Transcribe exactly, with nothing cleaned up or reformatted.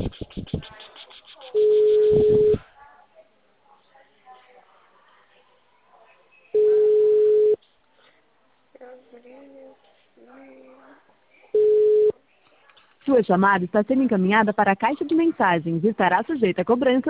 Sua chamada está sendo encaminhada para a caixa de mensagens e estará sujeita a cobrança